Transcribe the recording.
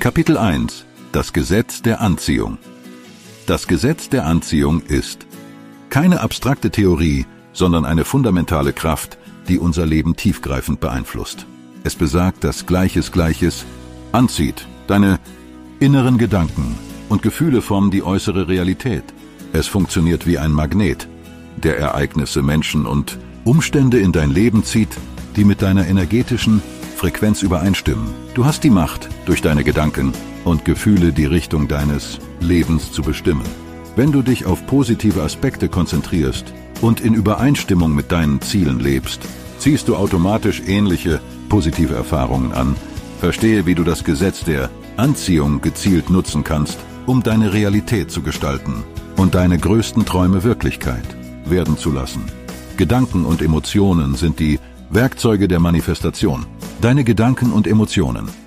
Kapitel 1: Das Gesetz der Anziehung. Das Gesetz der Anziehung ist keine abstrakte Theorie, sondern eine fundamentale Kraft, die unser Leben tiefgreifend beeinflusst. Es besagt, dass Gleiches Gleiches anzieht. Deine inneren Gedanken und Gefühle formen die äußere Realität. Es funktioniert wie ein Magnet, der Ereignisse, Menschen und Umstände in dein Leben zieht, die mit deiner energetischen Frequenz übereinstimmen. Du hast die Macht, durch deine Gedanken und Gefühle die Richtung deines Lebens zu bestimmen. Wenn du dich auf positive Aspekte konzentrierst und in Übereinstimmung mit deinen Zielen lebst, ziehst du automatisch ähnliche positive Erfahrungen an. Verstehe, wie du das Gesetz der Anziehung gezielt nutzen kannst, um deine Realität zu gestalten und deine größten Träume Wirklichkeit werden zu lassen. Gedanken und Emotionen sind die Werkzeuge der Manifestation. Deine Gedanken und Emotionen